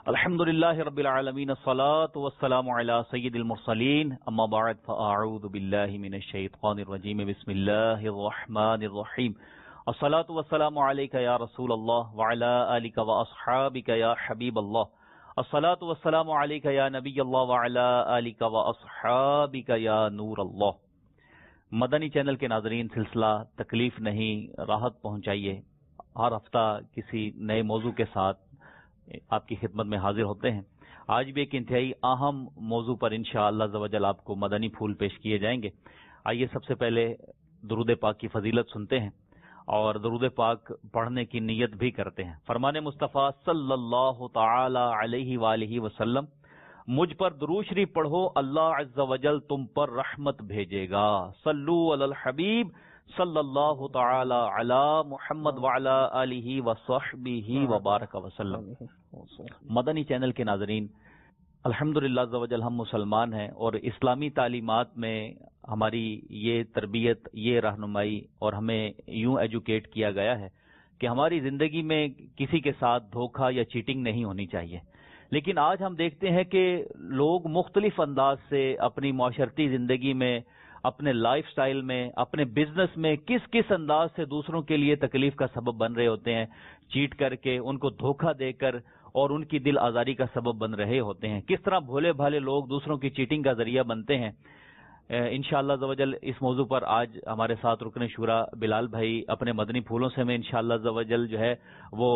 الحمد للہ رب العالمین الصلاة والسلام علی سید المرسلین اما بعد فاعوذ باللہ من الشیطان الرجیم بسم اللہ الرحمن الرحیم الصلاة والسلام علیک یا رسول اللہ وعلی آلک واصحابک یا حبیب اللہ الصلاة والسلام علیک یا نبی اللہ وعلی آلک واصحابک یا نور اللہ۔ مدنی چینل کے ناظرین، سلسلہ تکلیف نہیں راحت پہنچائیے ہر ہفتہ کسی نئے موضوع کے ساتھ آپ کی خدمت میں حاضر ہوتے ہیں۔ آج بھی ایک انتہائی اہم موضوع پر انشاءاللہ عز و جل آپ کو مدنی پھول پیش کیے جائیں گے۔ آئیے سب سے پہلے درود پاک کی فضیلت سنتے ہیں اور درود پاک پڑھنے کی نیت بھی کرتے ہیں۔ فرمان مصطفیٰ صلی اللہ تعالی علیہ وآلہ وسلم، مجھ پر درود شریف پڑھو، اللہ عز و جل تم پر رحمت بھیجے گا۔ صلو علی الحبیب صلی اللہ تعالی علی محمد وعلی آلہ وصحبہ وبارک وسلم۔ مدنی چینل کے ناظرین، الحمدللہ عز و جل ہم مسلمان ہیں اور اسلامی تعلیمات میں ہماری یہ تربیت، یہ رہنمائی اور ہمیں یوں ایجوکیٹ کیا گیا ہے کہ ہماری زندگی میں کسی کے ساتھ دھوکہ یا چیٹنگ نہیں ہونی چاہیے۔ لیکن آج ہم دیکھتے ہیں کہ لوگ مختلف انداز سے اپنی معاشرتی زندگی میں، اپنے لائف سٹائل میں، اپنے بزنس میں کس انداز سے دوسروں کے لیے تکلیف کا سبب بن رہے ہوتے ہیں، چیٹ کر کے، ان کو دھوکہ دے کر اور ان کی دل آزاری کا سبب بن رہے ہوتے ہیں۔ کس طرح بھولے بھالے لوگ دوسروں کی چیٹنگ کا ذریعہ بنتے ہیں۔ انشاءاللہ عز و جل اس موضوع پر آج ہمارے ساتھ رکن شورا بلال بھائی اپنے مدنی پھولوں سے میں انشاءاللہ عز و جل جو ہے وہ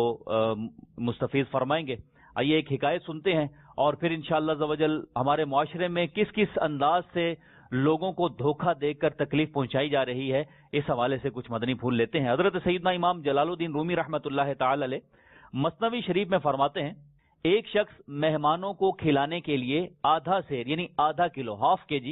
مستفیض فرمائیں گے۔ آئیے ایک حکایت سنتے ہیں اور پھر انشاءاللہ عز و جل ہمارے معاشرے میں کس انداز سے لوگوں کو دھوکہ دے کر تکلیف پہنچائی جا رہی ہے، اس حوالے سے کچھ مدنی پھول لیتے ہیں۔ حضرت سیدنا امام جلال الدین رومی رحمۃ اللہ تعالی علیہ مثنوی شریف میں فرماتے ہیں، ایک شخص مہمانوں کو کھلانے کے لیے آدھا سیر یعنی آدھا کلو ½ kg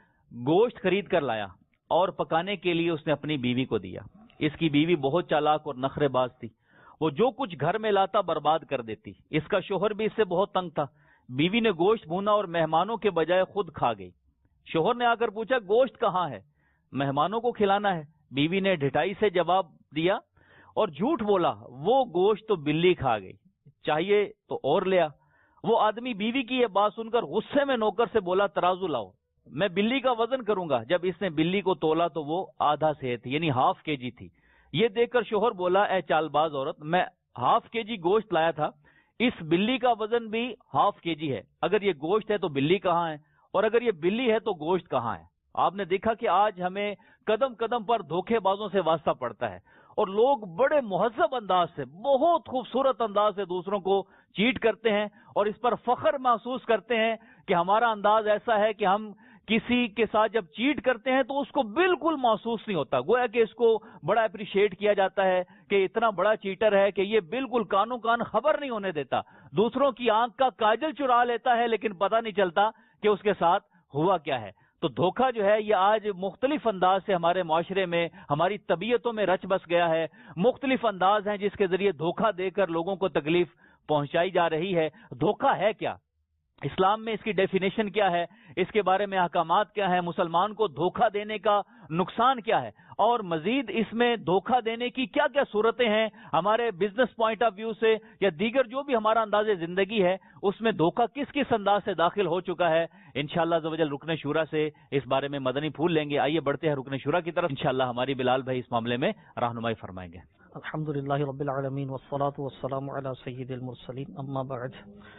گوشت خرید کر لایا اور پکانے کے لیے اس نے اپنی بیوی کو دیا۔ اس کی بیوی بہت چالاک اور نخرے باز تھی، وہ جو کچھ گھر میں لاتا برباد کر دیتی۔ اس کا شوہر بھی اس سے بہت تنگ تھا۔ بیوی نے گوشت بھونا اور مہمانوں کے بجائے خود کھا گئی۔ شوہر نے آ کر پوچھا گوشت کہاں ہے؟ مہمانوں کو کھلانا ہے۔ بیوی نے ڈھٹائی سے جواب دیا اور جھوٹ بولا، وہ گوشت تو بلی کھا گئی، چاہیے تو اور لیا۔ وہ آدمی بیوی کی یہ بات سن کر غصے میں نوکر سے بولا ترازو لاؤ، میں بلی کا وزن کروں گا۔ جب اس نے بلی کو تولا تو وہ آدھا سیر تھی یعنی ½ kg تھی۔ یہ دیکھ کر شوہر بولا، اے چال باز عورت، میں ½ kg گوشت لایا تھا، اس بلی کا وزن بھی ½ kg ہے۔ اگر یہ گوشت ہے تو بلی کہاں ہے، اور اگر یہ بلی ہے تو گوشت کہاں ہے؟ آپ نے دیکھا کہ آج ہمیں قدم قدم پر دھوکے بازوں سے واسطہ پڑتا ہے اور لوگ بڑے مہذب انداز سے، بہت خوبصورت انداز سے دوسروں کو چیٹ کرتے ہیں اور اس پر فخر محسوس کرتے ہیں کہ ہمارا انداز ایسا ہے کہ ہم کسی کے ساتھ جب چیٹ کرتے ہیں تو اس کو بالکل محسوس نہیں ہوتا، گویا کہ اس کو بڑا اپریشیٹ کیا جاتا ہے کہ اتنا بڑا چیٹر ہے کہ یہ بالکل کانوں کان خبر نہیں ہونے دیتا، دوسروں کی آنکھ کا کاجل چرا لیتا ہے لیکن پتہ نہیں چلتا کہ اس کے ساتھ ہوا کیا ہے۔ تو دھوکہ جو ہے یہ آج مختلف انداز سے ہمارے معاشرے میں، ہماری طبیعتوں میں رچ بس گیا ہے۔ مختلف انداز ہیں جس کے ذریعے دھوکہ دے کر لوگوں کو تکلیف پہنچائی جا رہی ہے۔ دھوکہ ہے کیا؟ اسلام میں اس کی ڈیفینیشن کیا ہے؟ اس کے بارے میں احکامات کیا ہیں؟ مسلمان کو دھوکہ دینے کا نقصان کیا ہے؟ اور مزید اس میں دھوکہ دینے کی کیا کیا صورتیں ہیں ہمارے بزنس پوائنٹ آف ویو سے یا دیگر جو بھی ہمارا انداز زندگی ہے، اس میں دھوکہ کس انداز سے داخل ہو چکا ہے؟ انشاءاللہ عز و جل رکن شورا سے اس بارے میں مدنی پھول لیں گے۔ آئیے بڑھتے ہیں رکن شورا کی طرف، انشاءاللہ ہماری بلال بھائی اس معاملے میں رہنمائی فرمائیں گے۔ الحمدللہ رب العالمین والصلاة والسلام علی سید المرسلین، اما بعد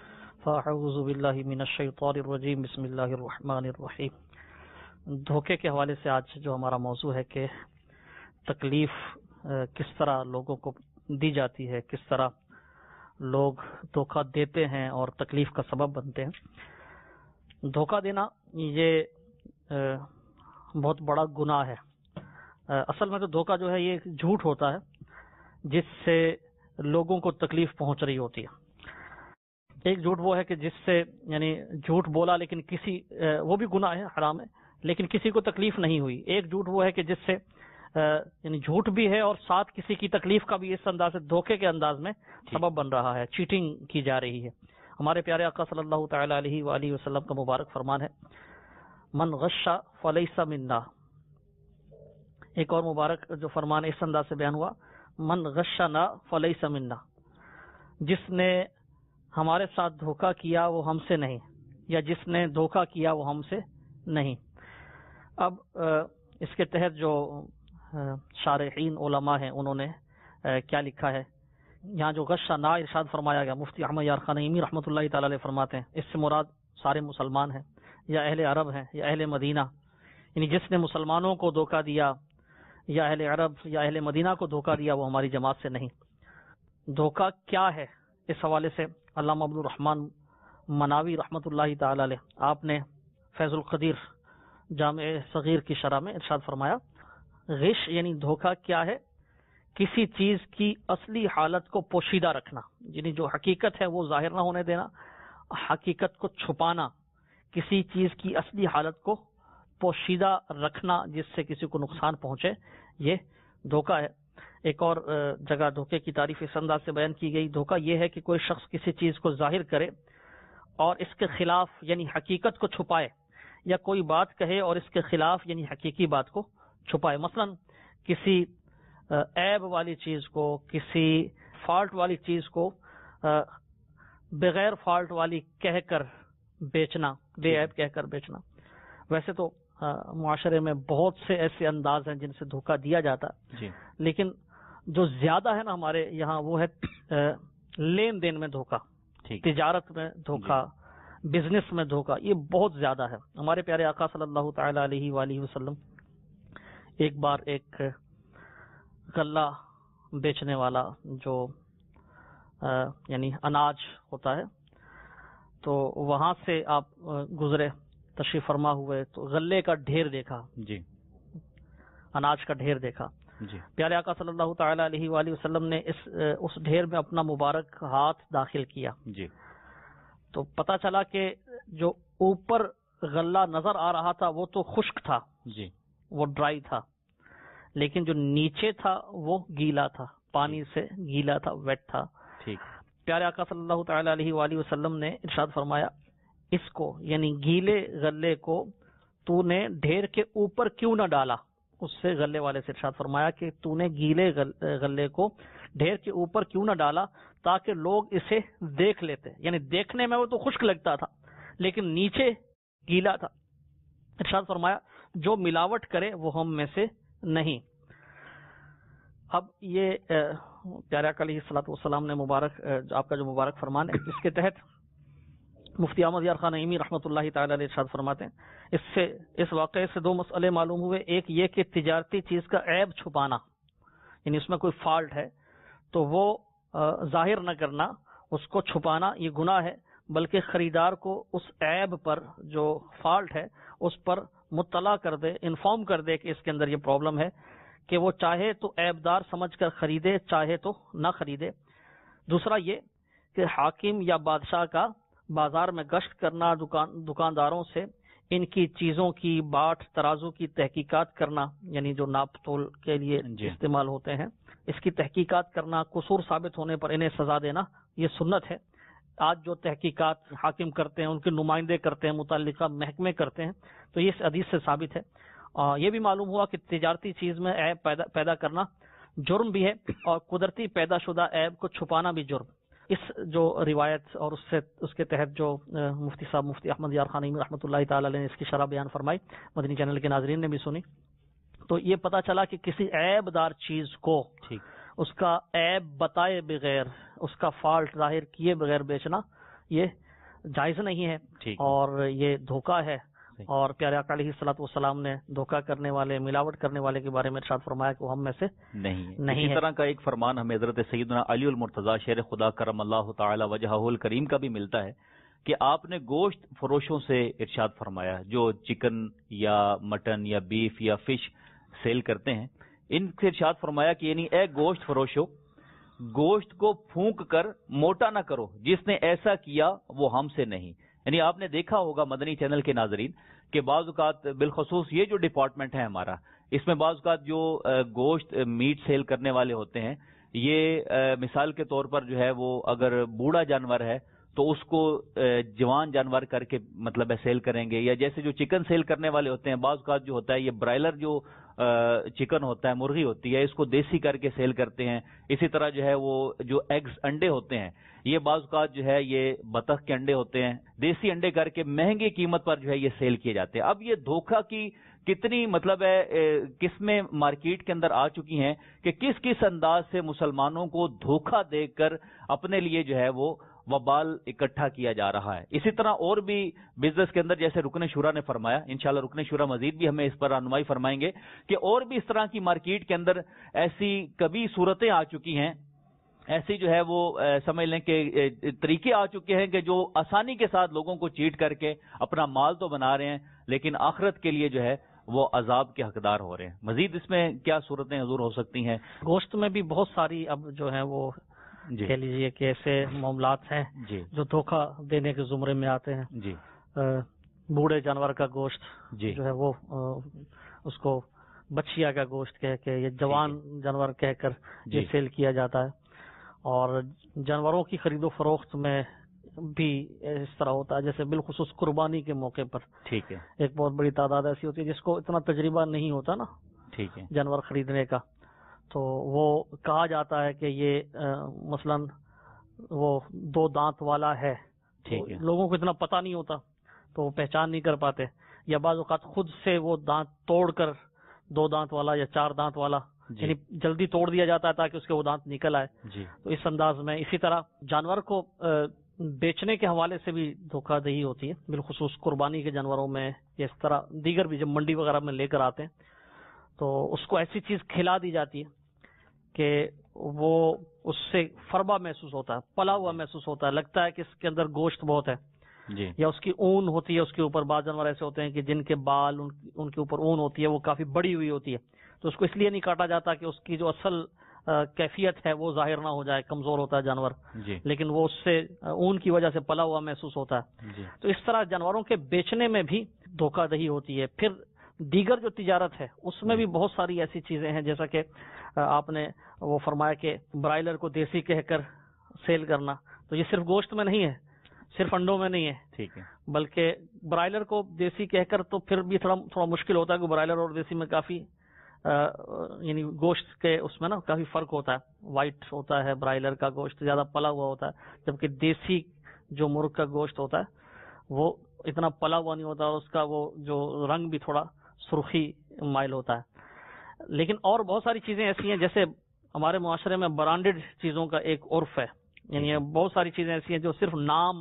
فاعوذ باللہ من الشیطان الرجیم، بسم اللہ الرحمن الرحیم۔ دھوکے کے حوالے سے آج جو ہمارا موضوع ہے کہ تکلیف کس طرح لوگوں کو دی جاتی ہے، کس طرح لوگ دھوکہ دیتے ہیں اور تکلیف کا سبب بنتے ہیں۔ دھوکہ دینا یہ بہت بڑا گناہ ہے۔ اصل میں تو دھوکہ جو ہے یہ جھوٹ ہوتا ہے جس سے لوگوں کو تکلیف پہنچ رہی ہوتی ہے۔ ایک جھوٹ وہ ہے کہ جس سے یعنی جھوٹ بولا لیکن وہ بھی گناہ ہے، حرام ہے، لیکن کسی کو تکلیف نہیں ہوئی۔ ایک جھوٹ وہ ہے کہ جس سے یعنی جھوٹ بھی ہے اور ساتھ کسی کی تکلیف کا بھی اس انداز سے دھوکے کے انداز میں سبب بن رہا ہے، چیٹنگ کی جا رہی ہے۔ ہمارے پیارے آقا صلی اللہ تعالی علیہ وآلہ وسلم کا مبارک فرمان ہے، من غش فلیس منا۔ ایک اور مبارک جو فرمان اس انداز سے بیان ہوا، من غشنا فلیس منا، جس نے ہمارے ساتھ دھوکہ کیا وہ ہم سے نہیں، یا جس نے دھوکہ کیا وہ ہم سے نہیں۔ اب اس کے تحت جو شارحین علماء ہیں انہوں نے کیا لکھا ہے، یہاں جو غش نا ارشاد فرمایا گیا، مفتی احمد یار خان نعیمی رحمۃ اللہ تعالی علیہ فرماتے ہیں اس سے مراد سارے مسلمان ہیں یا اہل عرب ہیں یا اہل مدینہ، یعنی جس نے مسلمانوں کو دھوکہ دیا یا اہل عرب یا اہل مدینہ کو دھوکہ دیا وہ ہماری جماعت سے نہیں۔ دھوکہ کیا ہے، اس حوالے سے علامہ عبد الرحمن مناوی رحمۃ اللہ تعالی علیہ آپ نے فیض القدیر جامع صغیر کی شرح میں ارشاد فرمایا، غش یعنی دھوکہ کیا ہے، کسی چیز کی اصلی حالت کو پوشیدہ رکھنا، یعنی جو حقیقت ہے وہ ظاہر نہ ہونے دینا، حقیقت کو چھپانا، کسی چیز کی اصلی حالت کو پوشیدہ رکھنا جس سے کسی کو نقصان پہنچے، یہ دھوکہ ہے۔ ایک اور جگہ دھوکے کی تعریف اس انداز سے بیان کی گئی، دھوکہ یہ ہے کہ کوئی شخص کسی چیز کو ظاہر کرے اور اس کے خلاف یعنی حقیقت کو چھپائے، یا کوئی بات کہے اور اس کے خلاف یعنی حقیقی بات کو چھپائے۔ مثلا کسی عیب والی چیز کو، کسی فالٹ والی چیز کو بغیر فالٹ والی کہہ کر بیچنا، بے عیب کہہ کر بیچنا۔ ویسے تو معاشرے میں بہت سے ایسے انداز ہیں جن سے دھوکہ دیا جاتا ہے جی، لیکن جو زیادہ ہے نا ہمارے یہاں وہ ہے لین دین میں دھوکہ، تجارت میں دھوکہ، بزنس میں دھوکہ، یہ بہت زیادہ ہے۔ ہمارے پیارے آقا صلی اللہ تعالی علیہ وآلہ وسلم ایک بار ایک غلہ بیچنے والا جو یعنی اناج ہوتا ہے، تو وہاں سے آپ گزرے، تشریف فرما ہوئے، تو غلے کا ڈھیر دیکھا، جی، اناج کا ڈھیر دیکھا۔ جی، پیارے آقا صلی اللہ تعالی علیہ وآلہ وسلم نے اس ڈھیر میں اپنا مبارک ہاتھ داخل کیا، جی، تو پتہ چلا کہ جو اوپر غلہ نظر آ رہا تھا وہ تو خشک تھا، جی، وہ ڈرائی تھا، لیکن جو نیچے تھا وہ گیلا تھا، پانی سے گیلا تھا، ویٹ تھا۔ ٹھیک، پیارے آقا صلی اللہ تعالی علیہ وآلہ وسلم نے ارشاد فرمایا، اس کو یعنی گیلے غلے کو تو نے ڈھیر کے اوپر کیوں نہ ڈالا؟ اس سے غلے والے سے ارشاد فرمایا کہ تو نے گیلے غلے کو ڈھیر کے اوپر کیوں نہ ڈالا تاکہ لوگ اسے دیکھ لیتے، یعنی دیکھنے میں وہ تو خشک لگتا تھا لیکن نیچے گیلا تھا۔ ارشاد فرمایا جو ملاوٹ کرے وہ ہم میں سے نہیں۔ اب یہ پیارے آقا علیہ الصلوۃ والسلام نے مبارک آپ کا جو مبارک فرمان ہے، اس کے تحت مفتی احمد یار خان نعیمی رحمۃ اللہ تعالی علیہ ارشاد فرماتے ہیں، اس واقعے سے دو مسئلے معلوم ہوئے۔ ایک یہ کہ تجارتی چیز کا عیب چھپانا، یعنی اس میں کوئی فالٹ ہے تو وہ ظاہر نہ کرنا، اس کو چھپانا یہ گناہ ہے، بلکہ خریدار کو اس عیب پر جو فالٹ ہے اس پر مطلع کر دے، انفارم کر دے کہ اس کے اندر یہ پرابلم ہے، کہ وہ چاہے تو عیب دار سمجھ کر خریدے، چاہے تو نہ خریدے۔ دوسرا یہ کہ حاکم یا بادشاہ کا بازار میں گشت کرنا، دکانداروں سے ان کی چیزوں کی باٹ ترازو کی تحقیقات کرنا، یعنی جو ناپ تول کے لیے استعمال ہوتے ہیں، اس کی تحقیقات کرنا، قصور ثابت ہونے پر انہیں سزا دینا، یہ سنت ہے۔ آج جو تحقیقات حاکم کرتے ہیں، ان کے نمائندے کرتے ہیں، متعلقہ محکمے کرتے ہیں، تو یہ اس حدیث سے ثابت ہے۔ یہ بھی معلوم ہوا کہ تجارتی چیز میں عیب پیدا کرنا جرم بھی ہے، اور قدرتی پیدا شدہ عیب کو چھپانا بھی جرم۔ اس جو روایت اور اس کے تحت جو مفتی صاحب مفتی احمد یار خان نعیمی رحمۃ اللہ تعالی علیہ نے اس کی شرح بیان فرمائی، مدنی چینل کے ناظرین نے بھی سنی، تو یہ پتہ چلا کہ کسی عیب دار چیز کو اس کا عیب بتائے بغیر، اس کا فالٹ ظاہر کیے بغیر بیچنا یہ جائز نہیں ہے، اور یہ دھوکہ ہے۔ اور پیارے آقا علیہ الصلوۃ والسلام نے دھوکہ کرنے والے، ملاوٹ کرنے والے کے بارے میں ارشاد فرمایا کہ وہ ہم میں سے نہیں ہے۔ اسی طرح کا ایک فرمان ہمیں حضرت سیدنا علی المرتضیٰ شیر خدا کرم اللہ تعالی وجہہ الکریم کا بھی ملتا ہے کہ آپ نے گوشت فروشوں سے ارشاد فرمایا جو چکن یا مٹن یا بیف یا فش سیل کرتے ہیں، ان سے ارشاد فرمایا کہ یعنی اے گوشت فروشو، گوشت کو پھونک کر موٹا نہ کرو، جس نے ایسا کیا وہ ہم سے نہیں۔ یعنی آپ نے دیکھا ہوگا مدنی چینل کے ناظرین کہ بعض اوقات بالخصوص یہ جو ڈپارٹمنٹ ہے ہمارا، اس میں بعض اوقات جو گوشت میٹ سیل کرنے والے ہوتے ہیں، یہ مثال کے طور پر جو ہے وہ اگر بوڑھا جانور ہے تو اس کو جوان جانور کر کے مطلب سیل کریں گے، یا جیسے جو چکن سیل کرنے والے ہوتے ہیں بعض اوقات جو ہوتا ہے یہ برائلر جو چکن ہوتا ہے، مرغی ہوتی ہے، اس کو دیسی کر کے سیل کرتے ہیں. اسی طرح جو ہے وہ جو ایگز انڈے ہوتے ہیں، یہ بعض اوقات جو ہے یہ بطخ کے انڈے ہوتے ہیں، دیسی انڈے کر کے مہنگی قیمت پر جو ہے یہ سیل کیے جاتے ہیں. اب یہ دھوکہ کی کتنی مطلب ہے قسمیں مارکیٹ کے اندر آ چکی ہیں کہ کس کس انداز سے مسلمانوں کو دھوکہ دے کر اپنے لیے جو ہے وہ وبال اکٹھا کیا جا رہا ہے. اسی طرح اور بھی بزنس کے اندر جیسے رکن شورا نے فرمایا، انشاءاللہ رکن شورا مزید بھی ہمیں اس پر رہنمائی فرمائیں گے کہ اور بھی اس طرح کی مارکیٹ کے اندر ایسی کبھی صورتیں آ چکی ہیں، ایسی جو ہے وہ سمجھ لیں کہ طریقے آ چکے ہیں کہ جو آسانی کے ساتھ لوگوں کو چیٹ کر کے اپنا مال تو بنا رہے ہیں لیکن آخرت کے لیے جو ہے وہ عذاب کے حقدار ہو رہے ہیں. مزید اس میں کیا صورتیں حضور ہو سکتی ہیں؟ گوشت میں بھی بہت ساری اب جو ہے وہ کہہ لیجیے کہ ایسے معاملات ہیں جو دھوکہ دینے کے زمرے میں آتے ہیں. بوڑھے جانور کا گوشت جو ہے وہ اس کو بچیا کا گوشت کہہ کے یہ جوان جانور کہہ کر یہ سیل کیا جاتا ہے. اور جانوروں کی خرید و فروخت میں بھی اس طرح ہوتا ہے جیسے بالخصوص قربانی کے موقع پر. ٹھیک ہے. ایک بہت بڑی تعداد ایسی ہوتی ہے جس کو اتنا تجربہ نہیں ہوتا نا ٹھیک ہے جانور خریدنے کا، تو وہ کہا جاتا ہے کہ یہ مثلا وہ 2 دانت والا ہے. ٹھیک ہے. لوگوں کو اتنا پتہ نہیں ہوتا تو وہ پہچان نہیں کر پاتے، یا بعض اوقات خود سے وہ دانت توڑ کر 2 دانت والا یا 4 دانت والا یعنی جلدی توڑ دیا جاتا ہے تاکہ اس کے وہ دانت نکل آئے. تو اس انداز میں اسی طرح جانور کو بیچنے کے حوالے سے بھی دھوکہ دہی ہوتی ہے، بالخصوص قربانی کے جانوروں میں. اس طرح دیگر بھی جب منڈی وغیرہ میں لے کر آتے ہیں تو اس کو ایسی چیز کھلا دی جاتی ہے کہ وہ اس سے فربا محسوس ہوتا ہے، پلا ہوا محسوس ہوتا ہے، لگتا ہے کہ اس کے اندر گوشت بہت ہے. یا اس کی اون ہوتی ہے، اس کے اوپر بعض جانور ایسے ہوتے ہیں کہ جن کے بال ان کے اوپر اون ہوتی ہے وہ کافی بڑی ہوئی ہوتی ہے، تو اس کو اس لیے نہیں کاٹا جاتا کہ اس کی جو اصل کیفیت ہے وہ ظاہر نہ ہو جائے، کمزور ہوتا ہے جانور لیکن وہ اس سے اون کی وجہ سے پلا ہوا محسوس ہوتا ہے. تو اس طرح جانوروں کے بیچنے میں بھی دھوکہ دہی ہوتی ہے. پھر دیگر جو تجارت ہے اس میں بھی بہت ساری ایسی چیزیں ہیں، جیسا کہ آپ نے وہ فرمایا کہ برائلر کو دیسی کہہ کر سیل کرنا، تو یہ صرف گوشت میں نہیں ہے، صرف انڈوں میں نہیں ہے. ٹھیک ہے. بلکہ برائلر کو دیسی کہہ کر تو پھر بھی تھوڑا مشکل ہوتا ہے کہ برائلر اور دیسی میں کافی یعنی گوشت کے اس میں نا کافی فرق ہوتا ہے. وائٹ ہوتا ہے برائلر کا گوشت، زیادہ پلا ہوا ہوتا ہے، جبکہ دیسی جو مرغ کا گوشت ہوتا ہے وہ اتنا پلا ہوا نہیں ہوتا، اور اس کا وہ جو رنگ بھی تھوڑا سرخی مائل ہوتا ہے. لیکن اور بہت ساری چیزیں ایسی ہیں جیسے ہمارے معاشرے میں برانڈڈ چیزوں کا ایک عرف ہے، یعنی بہت ساری چیزیں ایسی ہیں جو صرف نام،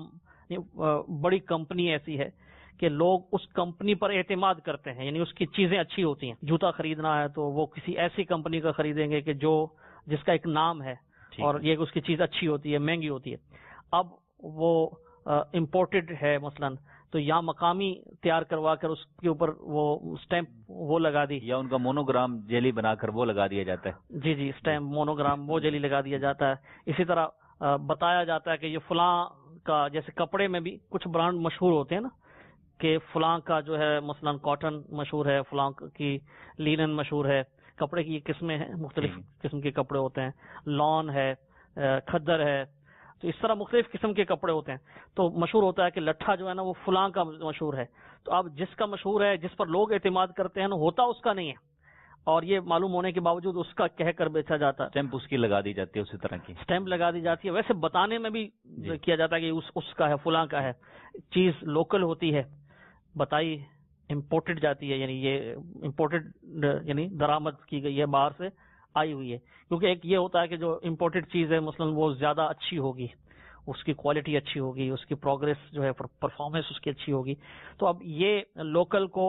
بڑی کمپنی ایسی ہے کہ لوگ اس کمپنی پر اعتماد کرتے ہیں، یعنی اس کی چیزیں اچھی ہوتی ہیں. جوتا خریدنا ہے تو وہ کسی ایسی کمپنی کا خریدیں گے کہ جس کا ایک نام ہے اور یہ اس کی چیز اچھی ہوتی ہے، مہنگی ہوتی ہے. اب وہ امپورٹڈ ہے مثلا تو یا مقامی تیار کروا کر اس کے اوپر وہ سٹیمپ وہ لگا دی، یا ان کا مونوگرام جیلی بنا کر وہ لگا دیا جاتا ہے. جی سٹیمپ مونوگرام وہ جیلی لگا دیا جاتا ہے. اسی طرح بتایا جاتا ہے کہ یہ فلاں کا، جیسے کپڑے میں بھی کچھ برانڈ مشہور ہوتے ہیں نا کہ فلاں کا جو ہے مثلا کاٹن مشہور ہے، فلاں کی لینن مشہور ہے. کپڑے کی یہ قسمیں ہیں، مختلف قسم کے کپڑے ہوتے ہیں، لون ہے، کھدر ہے، تو اس طرح مختلف قسم کے کپڑے ہوتے ہیں. تو مشہور ہوتا ہے کہ لٹھا جو ہے نا وہ فلاں کا مشہور ہے. تو اب جس کا مشہور ہے، جس پر لوگ اعتماد کرتے ہیں نا، ہوتا اس کا نہیں ہے، اور یہ معلوم ہونے کے باوجود اس کا کہہ کر بیچا جاتا ہے. اسٹیمپ اس کی لگا دی جاتی ہے، اسی طرح کی اسٹیمپ لگا دی جاتی ہے. ویسے بتانے میں بھی کیا جاتا ہے کہ اس کا ہے، فلاں کا ہے. چیز لوکل ہوتی ہے، بتائی امپورٹڈ جاتی ہے، یعنی یہ امپورٹڈ یعنی درآمد کی گئی ہے، باہر سے آئی ہوئی ہے. کیونکہ ایک یہ ہوتا ہے کہ جو امپورٹڈ چیز ہے مثلا وہ زیادہ اچھی ہوگی، اس کی کوالٹی اچھی ہوگی، اس کی پروگریس جو ہے پرفارمنس اس کی اچھی ہوگی. تو اب یہ لوکل کو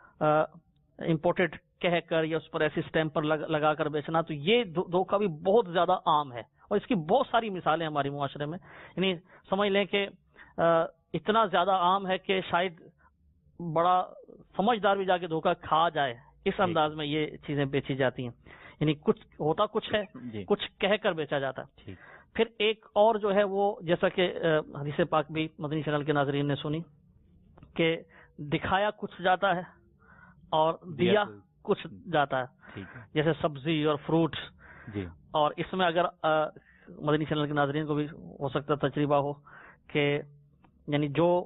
امپورٹڈ کہہ کر یا اس پر ایسی اسٹیمپ پر لگا کر بیچنا، تو یہ دھوکہ بھی بہت زیادہ عام ہے، اور اس کی بہت ساری مثالیں ہماری معاشرے میں. یعنی سمجھ لیں کہ اتنا زیادہ عام ہے کہ شاید بڑا سمجھدار بھی جا کے دھوکہ کھا جائے. اس انداز میں یہ چیزیں بیچی جاتی ہیں، یعنی کچھ ہوتا کچھ ہے، کچھ کہہ کر بیچا جاتا ہے. پھر ایک اور جو ہے وہ جیسا کہ حدیث پاک بھی مدنی چینل کے ناظرین نے سنی کہ دکھایا کچھ جاتا ہے اور دیا کچھ جاتا ہے، جیسے سبزی اور فروٹس. اور اس میں اگر مدنی چینل کے ناظرین کو بھی ہو سکتا تجربہ ہو کہ یعنی جو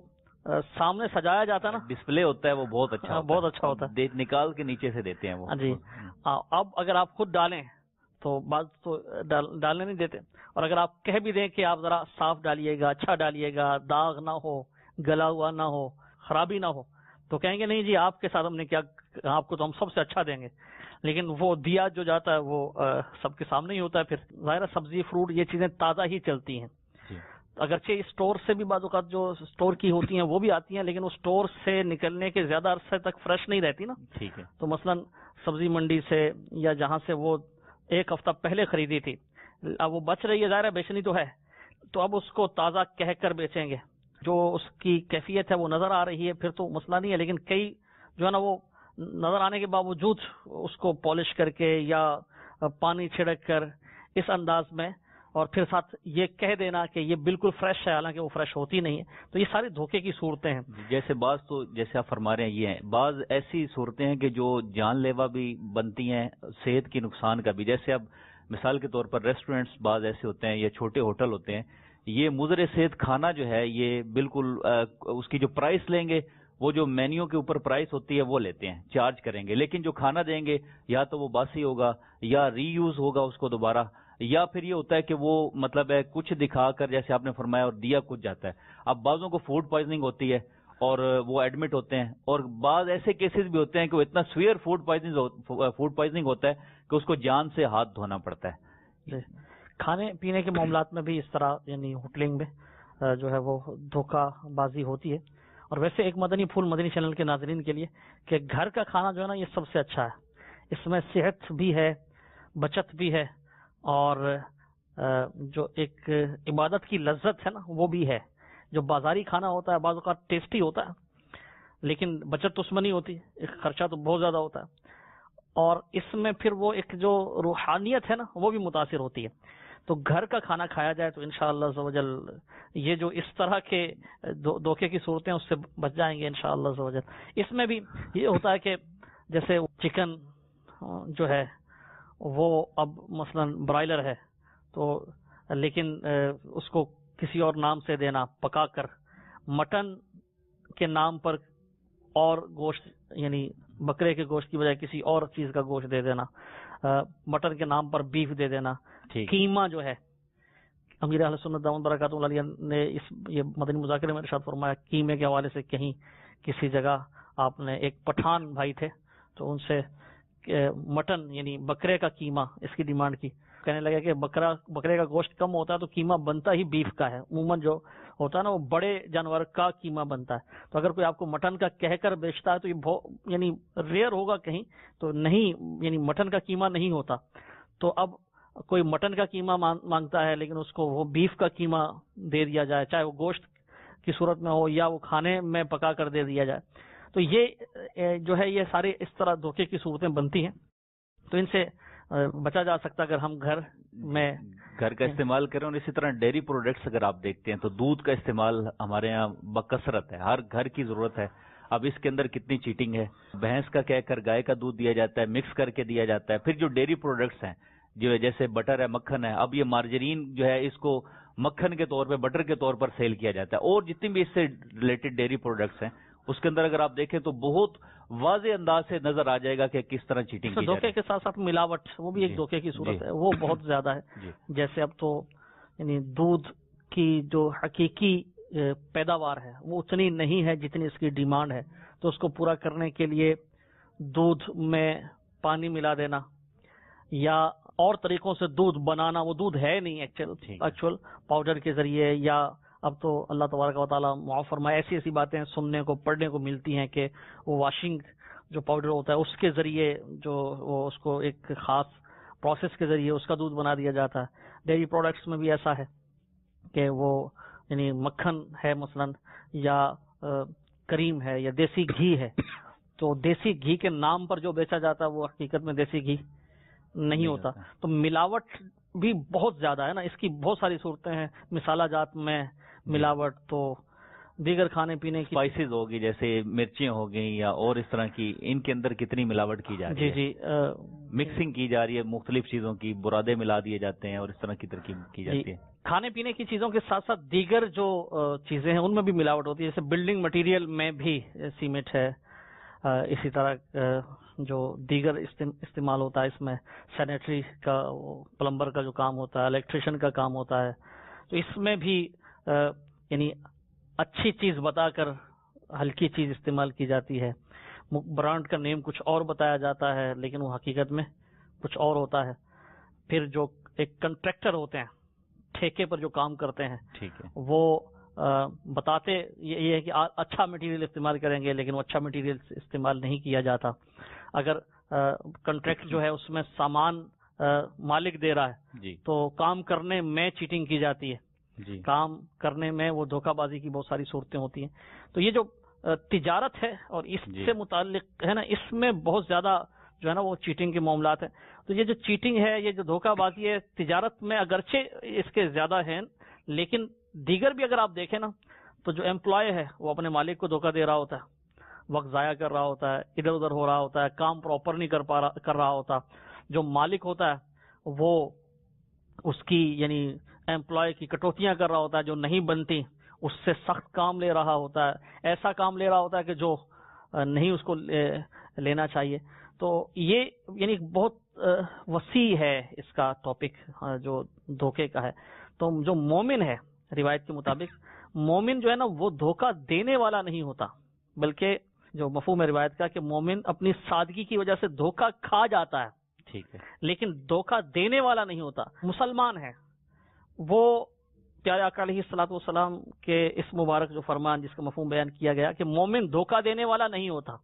سامنے سجایا جاتا ہے نا، ڈسپلے ہوتا ہے وہ بہت اچھا بہت اچھا ہوتا ہے، نکال کے نیچے سے دیتے ہیں وہ جی۔ اب اگر آپ خود ڈالیں تو بعض تو ڈالنے نہیں دیتے، اور اگر آپ کہہ بھی دیں کہ آپ ذرا صاف ڈالیے گا، اچھا ڈالیے گا، داغ نہ ہو، گلا ہوا نہ ہو، خرابی نہ ہو، تو کہیں گے نہیں جی آپ کے ساتھ ہم نے کیا، آپ کو تو ہم سب سے اچھا دیں گے۔ لیکن وہ دیا جو جاتا ہے وہ سب کے سامنے ہی ہوتا ہے، پھر ظاہر سبزی فروٹ یہ چیزیں تازہ ہی چلتی ہیں، اگرچہ اسٹور سے بھی بعض اوقات جو اسٹور کی ہوتی ہیں وہ بھی آتی ہیں، لیکن وہ اسٹور سے نکلنے کے زیادہ عرصے تک فریش نہیں رہتی نا، ٹھیک ہے۔ تو مثلا سبزی منڈی سے یا جہاں سے وہ ایک ہفتہ پہلے خریدی تھی، اب وہ بچ رہی ہے، ظاہر ہے بیچنی تو ہے، تو اب اس کو تازہ کہہ کر بیچیں گے، جو اس کی کیفیت ہے وہ نظر آ رہی ہے، پھر تو مسئلہ نہیں ہے، لیکن کئی جو ہے نا وہ نظر آنے کے باوجود اس کو پالش کر کے یا پانی چھڑک کر اس انداز میں، اور پھر ساتھ یہ کہہ دینا کہ یہ بالکل فریش ہے، حالانکہ وہ فریش ہوتی نہیں ہے، تو یہ ساری دھوکے کی صورتیں ہیں۔ جیسے بعض تو جیسے آپ فرما رہے ہیں یہ ہیں، بعض ایسی صورتیں ہیں کہ جو جان لیوا بھی بنتی ہیں، صحت کی نقصان کا بھی، جیسے اب مثال کے طور پر ریسٹورینٹس بعض ایسے ہوتے ہیں یا چھوٹے ہوٹل ہوتے ہیں، یہ مضر صحت کھانا جو ہے یہ بالکل اس کی جو پرائس لیں گے، وہ جو مینیو کے اوپر پرائس ہوتی ہے وہ لیتے ہیں، چارج کریں گے، لیکن جو کھانا دیں گے یا تو وہ باسی ہوگا یا ری یوز ہوگا اس کو دوبارہ، یا پھر یہ ہوتا ہے کہ وہ مطلب ہے کچھ دکھا کر جیسے آپ نے فرمایا اور دیا کچھ جاتا ہے۔ اب بعضوں کو فوڈ پوائزننگ ہوتی ہے اور وہ ایڈمٹ ہوتے ہیں، اور بعض ایسے کیسز بھی ہوتے ہیں کہ وہ اتنا سویئر فوڈ پوائزننگ ہوتا ہے کہ اس کو جان سے ہاتھ دھونا پڑتا ہے۔ کھانے پینے کے معاملات میں بھی اس طرح یعنی ہوٹلنگ میں جو ہے وہ دھوکہ بازی ہوتی ہے، اور ویسے ایک مدنی پھول مدنی چینل کے ناظرین کے لیے کہ گھر کا کھانا جو ہے نا یہ سب سے اچھا ہے، اس میں صحت بھی ہے، بچت بھی ہے، اور جو ایک عبادت کی لذت ہے نا وہ بھی ہے۔ جو بازاری کھانا ہوتا ہے بعض اوقات ٹیسٹی ہوتا ہے لیکن بچت اس میں نہیں ہوتی، خرچہ تو بہت زیادہ ہوتا ہے، اور اس میں پھر وہ ایک جو روحانیت ہے نا وہ بھی متاثر ہوتی ہے۔ تو گھر کا کھانا کھایا جائے تو انشاءاللہ عز و جل یہ جو اس طرح کے دھوکے کی صورتیں اس سے بچ جائیں گے انشاءاللہ عز و جل۔ اس میں بھی یہ ہوتا ہے کہ جیسے چکن جو ہے وہ اب مثلا برائلر ہے تو لیکن اس کو کسی اور نام سے دینا، پکا کر مٹن کے نام پر اور گوشت یعنی بکرے کے گوشت کی بجائے کسی اور چیز کا گوشت دے دینا، مٹن کے نام پر بیف دے دینا، قیمہ جو ہے امیر اہل سنت دامت برکاتہ علیہ نے یہ مدنی مذاکرے میں ارشاد فرمایا، قیمے کے حوالے سے کہیں کسی جگہ آپ نے ایک پٹھان بھائی تھے تو ان سے مٹن یعنی بکرے کا قیمہ اس کی ڈیمانڈ کی، کہنے لگا کہ بکرے کا گوشت کم ہوتا ہے تو قیمہ بنتا ہی بیف کا ہے، عموماً جو ہوتا ہے نا وہ بڑے جانور کا قیمہ بنتا ہے، تو اگر کوئی آپ کو مٹن کا کہہ کر بیچتا ہے تو یہ یعنی ریئر ہوگا کہیں تو نہیں، یعنی مٹن کا قیمہ نہیں ہوتا۔ تو اب کوئی مٹن کا قیمہ مانگتا ہے لیکن اس کو وہ بیف کا قیمہ دے دیا جائے، چاہے وہ گوشت کی صورت میں ہو یا وہ کھانے میں پکا کر دے دیا جائے، تو یہ جو ہے یہ سارے اس طرح دھوکے کی صورتیں بنتی ہیں، تو ان سے بچا جا سکتا اگر ہم گھر کا استعمال کریں۔ اور اسی طرح ڈیری پروڈکٹس اگر آپ دیکھتے ہیں تو دودھ کا استعمال ہمارے یہاں بکثرت ہے، ہر گھر کی ضرورت ہے۔ اب اس کے اندر کتنی چیٹنگ ہے، بھینس کا کہہ کر گائے کا دودھ دیا جاتا ہے، مکس کر کے دیا جاتا ہے۔ پھر جو ڈیری پروڈکٹس ہیں جو جیسے بٹر ہے، مکھن ہے، اب یہ مارجرین جو ہے اس کو مکھن کے طور پہ، بٹر کے طور پر سیل کیا جاتا ہے، اور جتنی بھی اس سے ریلیٹڈ ڈیری پروڈکٹس ہیں اس کے اندر اگر آپ دیکھیں تو بہت واضح انداز سے نظر آ جائے گا کہ کس طرح چیٹنگ کی دھوکے کے ساتھ ساتھ ملاوٹ وہ بھی ایک دھوکے کی صورت ہے، وہ بہت زیادہ ہے۔ جیسے اب تو یعنی دودھ کی جو حقیقی پیداوار ہے وہ اتنی نہیں ہے جتنی اس کی ڈیمانڈ ہے، تو اس کو پورا کرنے کے لیے دودھ میں پانی ملا دینا یا اور طریقوں سے دودھ بنانا، وہ دودھ ہے نہیں ایکچوئل پاؤڈر کے ذریعے، یا اب تو اللہ تبارک و تعالیٰ معاف فرمائے ایسی باتیں سننے کو پڑھنے کو ملتی ہیں کہ وہ واشنگ جو پاؤڈر ہوتا ہے اس کے ذریعے جو وہ اس کو ایک خاص پروسیس کے ذریعے اس کا دودھ بنا دیا جاتا ہے۔ ڈیری پروڈکٹس میں بھی ایسا ہے کہ وہ یعنی مکھن ہے مثلا یا کریم ہے یا دیسی گھی ہے، تو دیسی گھی کے نام پر جو بیچا جاتا ہے وہ حقیقت میں دیسی گھی نہیں ہوتا، تو ملاوٹ بھی بہت زیادہ ہے نا، اس کی بہت ساری صورتیں ہیں، مسالہ جات میں ملاوٹ، تو دیگر کھانے پینے کی اسپائسز ہوگی جیسے مرچیں ہو گئیں یا اور اس طرح کی، ان کے اندر کتنی ملاوٹ کی جا رہی ہے، جی مکسنگ کی جا رہی ہے مختلف چیزوں کی، برادے ملا دیے جاتے ہیں اور اس طرح کی ترکیب کی جاتی ہے۔ کھانے پینے کی چیزوں کے ساتھ ساتھ دیگر جو چیزیں ہیں ان میں بھی ملاوٹ ہوتی ہے. جیسے بلڈنگ مٹیریل میں بھی سیمنٹ ہے, اسی طرح جو دیگر استعمال ہوتا ہے اس میں سینیٹری کا, پلمبر کا جو کام ہوتا ہے, الیکٹریشین کا کام ہوتا ہے, تو اس میں بھی یعنی اچھی چیز بتا کر ہلکی چیز استعمال کی جاتی ہے. برانڈ کا نیم کچھ اور بتایا جاتا ہے لیکن وہ حقیقت میں کچھ اور ہوتا ہے. پھر جو ایک کنٹریکٹر ہوتے ہیں, ٹھیکے پر جو کام کرتے ہیں, ٹھیک ہے, وہ بتاتے یہ ہے کہ اچھا مٹیریل استعمال کریں گے, لیکن وہ اچھا مٹیریل استعمال نہیں کیا جاتا. اگر کنٹریکٹ جو ہے اس میں سامان مالک دے رہا ہے جی, تو کام کرنے میں چیٹنگ کی جاتی ہے, جی, کام کرنے میں وہ دھوکہ بازی کی بہت ساری صورتیں ہوتی ہیں. تو یہ جو تجارت ہے اور اس سے متعلق ہے نا, اس میں بہت زیادہ جو ہے نا وہ چیٹنگ کے معاملات ہیں. تو یہ جو چیٹنگ ہے, یہ جو دھوکہ بازی ہے تجارت میں اگرچہ اس کے زیادہ ہیں, لیکن دیگر بھی اگر آپ دیکھیں نا تو جو امپلائی ہے وہ اپنے مالک کو دھوکہ دے رہا ہوتا ہے, وقت ضائع کر رہا ہوتا ہے, ادھر ادھر ہو رہا ہوتا ہے, کام پراپر نہیں کر رہا ہوتا. جو مالک ہوتا ہے وہ اس کی یعنی امپلائی کی کٹوتیاں کر رہا ہوتا ہے جو نہیں بنتی, اس سے سخت کام لے رہا ہوتا ہے, ایسا کام لے رہا ہوتا ہے کہ جو نہیں اس کو لینا چاہیے. تو یہ یعنی بہت وسیع ہے اس کا ٹاپک جو دھوکے کا ہے. تو جو مومن ہے روایت کے مطابق, مومن جو ہے نا وہ دھوکہ دینے والا نہیں ہوتا, بلکہ جو مفہوم ہے روایت کا کہ مومن اپنی سادگی کی وجہ سے دھوکہ کھا جاتا ہے, ٹھیک ہے, لیکن دھوکہ دینے والا نہیں ہوتا. مسلمان ہے وہ پیارے آقا علیہ الصلوۃ والسلام کے اس مبارک جو فرمان جس کا مفہوم بیان کیا گیا کہ مومن دھوکہ دینے والا نہیں ہوتا.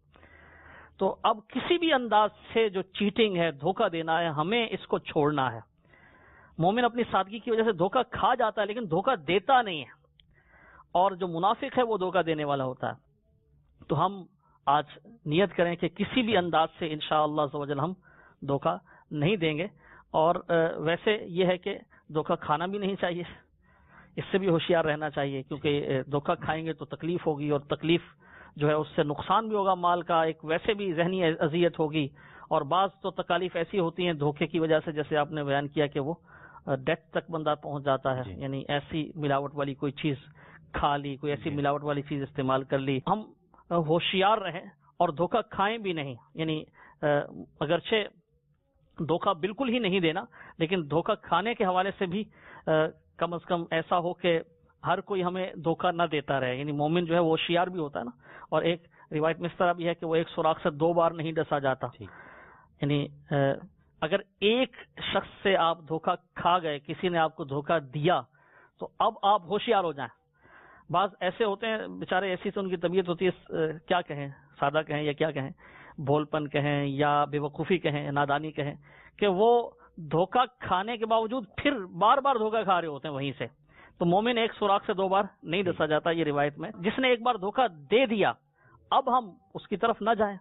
تو اب کسی بھی انداز سے جو چیٹنگ ہے, دھوکہ دینا ہے, ہمیں اس کو چھوڑنا ہے. مومن اپنی سادگی کی وجہ سے دھوکہ کھا جاتا ہے لیکن دھوکہ دیتا نہیں ہے, اور جو منافق ہے وہ دھوکہ دینے والا ہوتا ہے. تو ہم آج نیت کریں کہ کسی بھی انداز سے انشاءاللہ عز و جل ہم دھوکہ نہیں دیں گے. اور ویسے یہ ہے کہ دھوکہ کھانا بھی نہیں چاہیے, اس سے بھی ہوشیار رہنا چاہیے, کیونکہ دھوکہ کھائیں گے تو تکلیف ہوگی, اور تکلیف جو ہے اس سے نقصان بھی ہوگا مال کا, ایک ویسے بھی ذہنی اذیت ہوگی. اور بعض تو تکالیف ایسی ہوتی ہیں دھوکے کی وجہ سے, جیسے آپ نے بیان کیا کہ وہ ڈیتھ تک بندہ پہنچ جاتا ہے, یعنی ایسی ملاوٹ والی کوئی چیز کھا لی, کوئی ایسی ملاوٹ والی چیز استعمال کر لی. ہم ہوشیار رہیں اور دھوکہ کھائیں بھی نہیں, یعنی اگرچہ دھوکہ بالکل ہی نہیں دینا, لیکن دھوکہ کھانے کے حوالے سے بھی کم از کم ایسا ہو کہ ہر کوئی ہمیں دھوکہ نہ دیتا رہے. یعنی مومن جو ہے وہ ہوشیار بھی ہوتا ہے نا, اور ایک روایت میں اس طرح بھی ہے کہ وہ ایک سوراخ سے 2 بار نہیں ڈسا جاتا. یعنی اگر ایک شخص سے آپ دھوکہ کھا گئے, کسی نے آپ کو دھوکہ دیا, تو اب آپ ہوشیار ہو جائیں. بعض ایسے ہوتے ہیں بیچارے, ایسی تو ان کی طبیعت ہوتی ہے, کیا کہیں, سادہ کہیں یا کیا کہیں, بھولپن کہیں یا بے وقوفی کہیں, نادانی کہیں, کہ وہ دھوکہ کھانے کے باوجود پھر بار بار دھوکہ کھا رہے ہوتے ہیں وہیں سے. تو مومن ایک سوراخ سے 2 بار نہیں ڈسا جاتا, یہ روایت میں. جس نے ایک بار دھوکہ دے دیا اب ہم اس کی طرف نہ جائیں,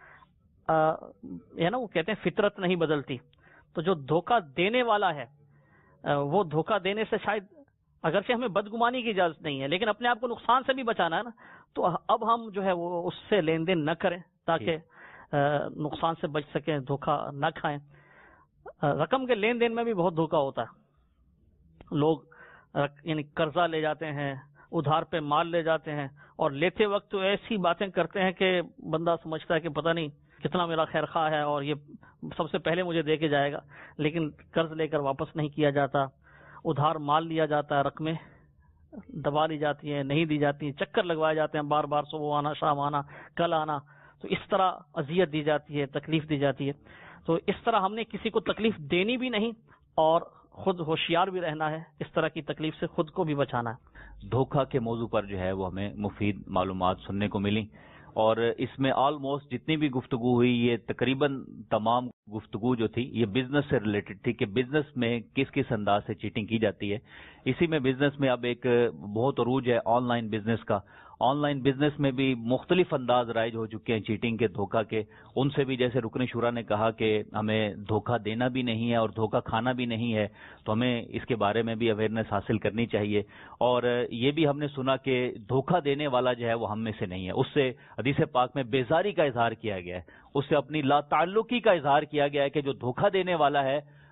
ہے نا, وہ کہتے ہیں فطرت نہیں بدلتی. تو جو دھوکہ دینے والا ہے وہ دھوکہ دینے سے شاید اگرچہ ہمیں بدگمانی کی اجازت نہیں ہے, لیکن اپنے آپ کو نقصان سے بھی بچانا ہے نا, تو اب ہم جو ہے وہ اس سے لین دین نہ کریں تاکہ نقصان سے بچ سکیں, دھوکہ نہ کھائیں. رقم کے لین دین میں بھی بہت دھوکہ ہوتا ہے. لوگ یعنی قرضہ لے جاتے ہیں, ادھار پہ مال لے جاتے ہیں, اور لیتے وقت تو ایسی باتیں کرتے ہیں کہ بندہ سمجھتا ہے کہ پتہ نہیں کتنا میرا خیر خواہ ہے اور یہ سب سے پہلے مجھے دے کے جائے گا, لیکن قرض لے کر واپس نہیں کیا جاتا. ادھار مال لیا جاتا ہے, رقمیں دبا لی جاتی ہیں, نہیں دی جاتی ہیں, چکر لگوائے جاتے ہیں بار بار, صبح آنا, شام آنا, کل آنا. تو اس طرح اذیت دی جاتی ہے, تکلیف دی جاتی ہے. تو اس طرح ہم نے کسی کو تکلیف دینی بھی نہیں اور خود ہوشیار بھی رہنا ہے, اس طرح کی تکلیف سے خود کو بھی بچانا ہے. دھوکہ کے موضوع پر جو ہے وہ ہمیں مفید معلومات سننے کو ملی, اور اس میں آلموسٹ جتنی بھی گفتگو ہوئی یہ تقریباً تمام گفتگو جو تھی یہ بزنس سے ریلیٹڈ تھی کہ بزنس میں کس کس انداز سے چیٹنگ کی جاتی ہے. اسی میں بزنس میں اب ایک بہت عروج ہے آن لائن بزنس کا. آن لائن بزنس میں بھی مختلف انداز رائج ہو چکے ہیں چیٹنگ کے, دھوکہ کے. ان سے بھی جیسے رکن شورا نے کہا کہ ہمیں دھوکہ دینا بھی نہیں ہے اور دھوکہ کھانا بھی نہیں ہے, تو ہمیں اس کے بارے میں بھی اویئرنیس حاصل کرنی چاہیے. اور یہ بھی ہم نے سنا کہ دھوکہ دینے والا جو ہے وہ ہم میں سے نہیں ہے, اس سے حدیث پاک میں بیزاری کا اظہار کیا گیا ہے, اس سے اپنی لا تعلقی کا اظہار کیا گیا ہے کہ جو دھوکہ دینے والا ہے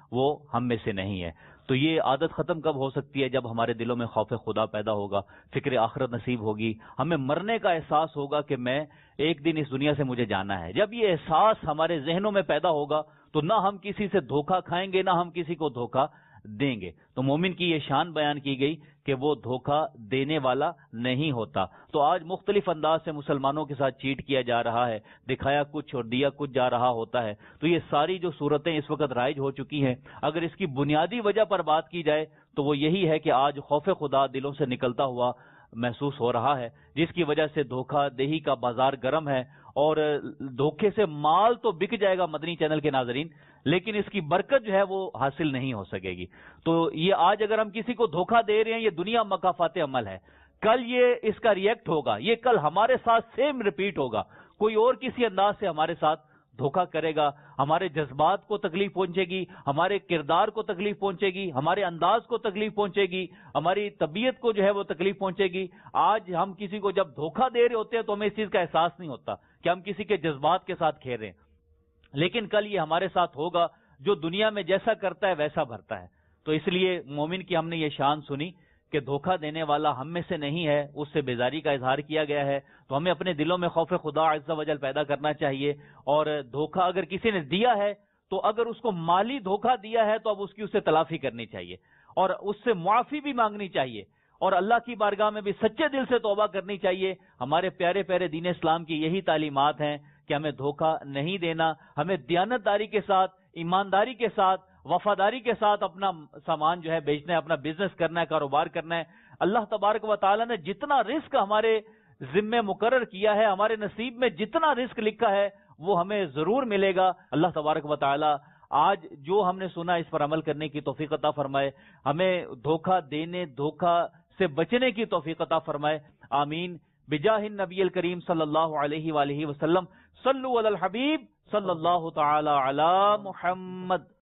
وہ ہم میں سے نہیں ہے۔ تو یہ عادت ختم کب ہو سکتی ہے؟ جب ہمارے دلوں میں خوف خدا پیدا ہوگا، فکر آخرت نصیب ہوگی، ہمیں مرنے کا احساس ہوگا کہ میں ایک دن اس دنیا سے مجھے جانا ہے۔ جب یہ احساس ہمارے ذہنوں میں پیدا ہوگا تو نہ ہم کسی سے دھوکہ کھائیں گے، نہ ہم کسی کو دھوکہ دیں گے۔ تو مومن کی یہ شان بیان کی گئی کہ وہ دھوکہ دینے والا نہیں ہوتا۔ تو آج مختلف انداز سے مسلمانوں کے ساتھ چیٹ کیا جا رہا ہے، دکھایا کچھ اور دیا کچھ جا رہا ہوتا ہے۔ تو یہ ساری جو صورتیں اس وقت رائج ہو چکی ہیں، اگر اس کی بنیادی وجہ پر بات کی جائے تو وہ یہی ہے کہ آج خوف خدا دلوں سے نکلتا ہوا محسوس ہو رہا ہے، جس کی وجہ سے دھوکہ دہی کا بازار گرم ہے، اور دھوکے سے مال تو بک جائے گا مدنی چینل کے ناظرین، لیکن اس کی برکت جو ہے وہ حاصل نہیں ہو سکے گی۔ تو یہ آج اگر ہم کسی کو دھوکہ دے رہے ہیں، یہ دنیا مکافات عمل ہے، کل یہ اس کا ریئیکٹ ہوگا، یہ کل ہمارے ساتھ سیم ریپیٹ ہوگا، کوئی اور کسی انداز سے ہمارے ساتھ دھوکہ کرے گا، ہمارے جذبات کو تکلیف پہنچے گی، ہمارے کردار کو تکلیف پہنچے گی، ہمارے انداز کو تکلیف پہنچے گی، ہماری طبیعت کو جو ہے وہ تکلیف پہنچے گی۔ آج ہم کسی کو جب دھوکہ دے رہے ہوتے ہیں تو ہمیں اس چیز کا احساس نہیں ہوتا کہ ہم کسی کے جذبات کے ساتھ کھیل رہے ہیں، لیکن کل یہ ہمارے ساتھ ہوگا، جو دنیا میں جیسا کرتا ہے ویسا بھرتا ہے۔ تو اس لیے مومن کی ہم نے یہ شان سنی کہ دھوکہ دینے والا ہم میں سے نہیں ہے، اس سے بیزاری کا اظہار کیا گیا ہے۔ تو ہمیں اپنے دلوں میں خوف خدا عز و جل پیدا کرنا چاہیے، اور دھوکہ اگر کسی نے دیا ہے تو اگر اس کو مالی دھوکہ دیا ہے تو اب اس کی اس سے تلافی کرنی چاہیے، اور اس سے معافی بھی مانگنی چاہیے، اور اللہ کی بارگاہ میں بھی سچے دل سے توبہ کرنی چاہیے۔ ہمارے پیارے پیارے دین اسلام کی یہی تعلیمات ہیں کہ ہمیں دھوکہ نہیں دینا، ہمیں دیانتداری کے ساتھ، ایمانداری کے ساتھ، وفاداری کے ساتھ اپنا سامان جو ہے بیچنا ہے، اپنا بزنس کرنا ہے، کاروبار کرنا ہے۔ اللہ تبارک و تعالیٰ نے جتنا رزق ہمارے ذمے مقرر کیا ہے، ہمارے نصیب میں جتنا رزق لکھا ہے وہ ہمیں ضرور ملے گا۔ اللہ تبارک و تعالیٰ آج جو ہم نے سنا اس پر عمل کرنے کی توفیق عطا فرمائے، ہمیں دھوکہ دینے، دھوکہ سے بچنے کی توفیق عطا فرمائے، آمین، بجاہ النبی الکریم صلی اللہ علیہ وآلہ وسلم۔ صلو علی الحبیب صلی اللہ تعالی علی محمد۔